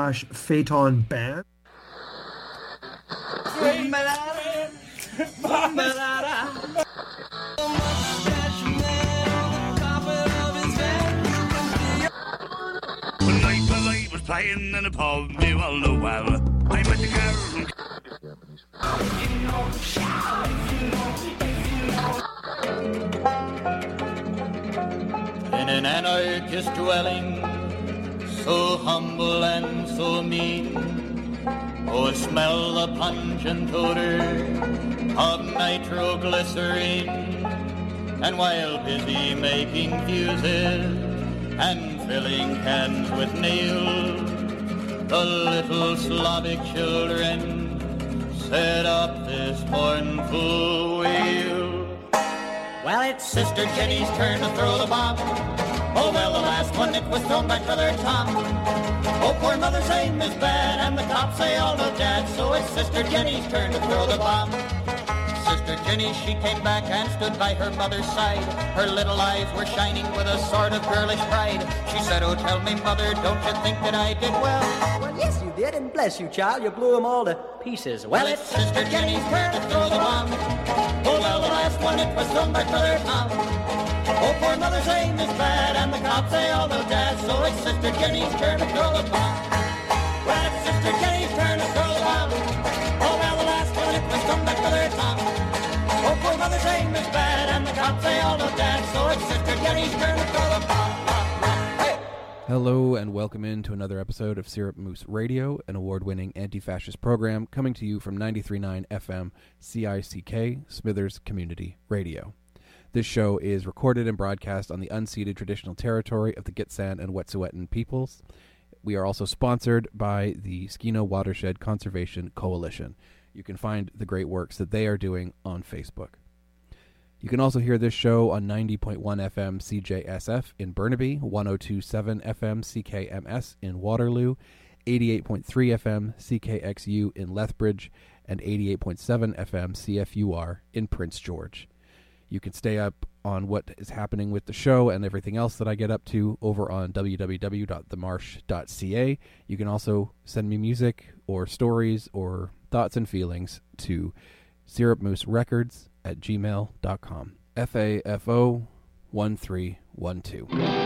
/ Phaeton Band. I was playing in a pub, me well know well. I met the girl from in an anarchist dwelling, so humble and so mean, oh, smell the pungent odor of nitroglycerine. And while busy making fuses and filling cans with nails, the little Slavic children set up this mournful wail. Well, it's Sister Jenny's turn to throw the bomb. Oh, well, the last one, it was thrown by Brother Tom. Oh, poor mother's aim is bad, and the cops say all no dad, so it's Sister Jenny's turn to throw the bomb. Sister Jenny, she came back and stood by her mother's side. Her little eyes were shining with a sort of girlish pride. She said, oh, tell me, mother, don't you think that I did well? Well, yes, you did, and bless you, child, you blew them all to pieces. Well, it's Sister Jenny's turn to throw the bomb. Oh, well, the last one, it was thrown by Brother Tom. Oh, poor mother's aim is bad, and the cops say all no dad, so it's Sister Jenny's turn to throw the bomb. Well, it's Sister Jenny's turn to throw the bomb. Oh, well, the last one, it was thrown by Brother Tom. Oh, poor mother's aim is bad, and the cops say all no dad, so it's Sister Jenny's turn to throw the bomb. Hey! Hello and welcome into another episode of Syrup Moose Radio, an award-winning anti-fascist program coming to you from 93.9 FM CICK, Smithers Community Radio. This show is recorded and broadcast on the unceded traditional territory of the Gitxsan and Wet'suwet'en peoples. We are also sponsored by the Skeena Watershed Conservation Coalition. You can find the great works that they are doing on Facebook. You can also hear this show on 90.1 FM CJSF in Burnaby, 102.7 FM CKMS in Waterloo, 88.3 FM CKXU in Lethbridge, and 88.7 FM CFUR in Prince George. You can stay up on what is happening with the show and everything else that I get up to over on www.themarsh.ca. You can also send me music or stories or thoughts and feelings to syrupmooserecords@gmail.com. FAFO 1312.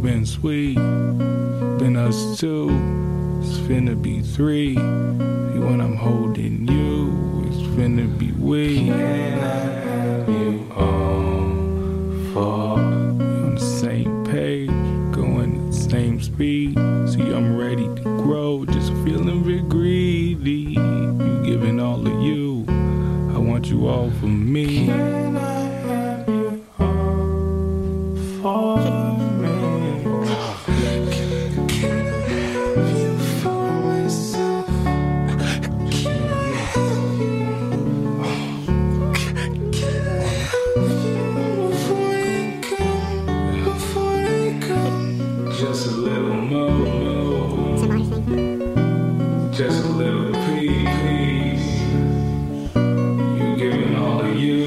been sweet. Been us two, it's finna be three. When I'm holding you, it's finna be we. Can I have you on for? On the same page, going the same speed. See, I'm ready to grow, just feeling bit greedy. You giving all of you, I want you all for me. Can I have you all for me? Can I have you for myself? Can I have you? Can I have you before I go? Just a little more. Just a little peace. You giving all of you.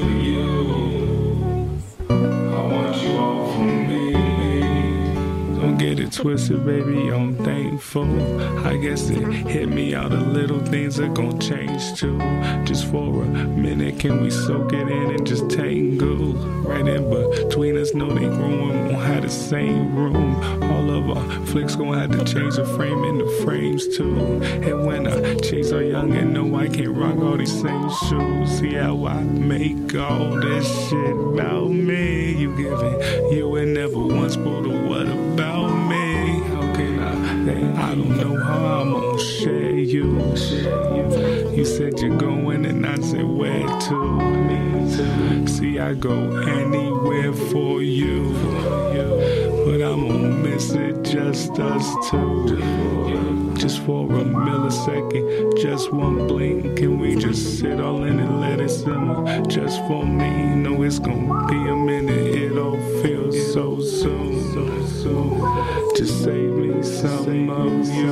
I want you all for me. Don't get it twisted, baby, I'm thankful. I guess it hit me all the little things are gonna change too. Just for a minute, can we soak it in and just tangle? Right in between us, know they growing, won't have the same room. All of our flicks gonna have to change the frame and the frames too. And when I chase our young and know I can't rock all these same shoes. See how I make all this shit about me. You giving you and never once spoke a what about me. How can I don't know how I'm gonna share you. You said you're going and I said where to. See, I go anywhere for you, but I'm gonna miss it, just us two. Just for a millisecond, just one blink. Can we just sit all in and let it simmer? Just for me, know it's gonna be a minute. It all feels so soon. Just save me some of you.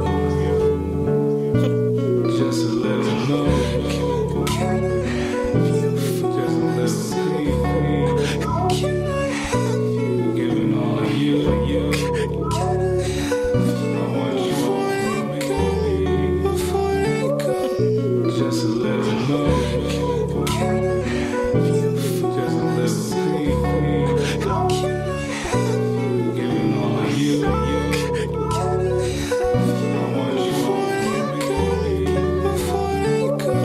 Just a little more. Can I have you for myself? Can I have you? Giving all of you. Can I have you? I want you all before I go. Just a little more. Can I have you for myself? Can I have you? Giving all of you. Can I have you? I want you all before I go.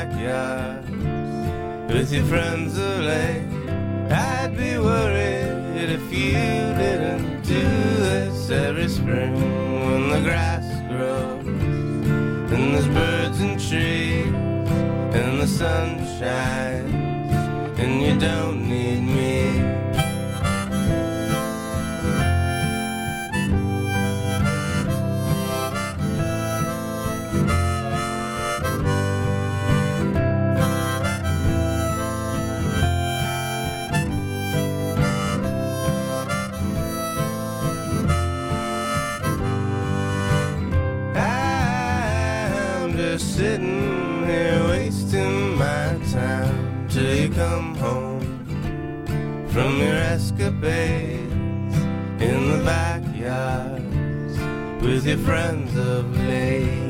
backyard with your friends of late. I'd be worried if you didn't do this every spring when the grass grows and there's birds and trees and the sun shines and you don't need me. Sitting here wasting my time till you come home from your escapades in the backyards with your friends of late.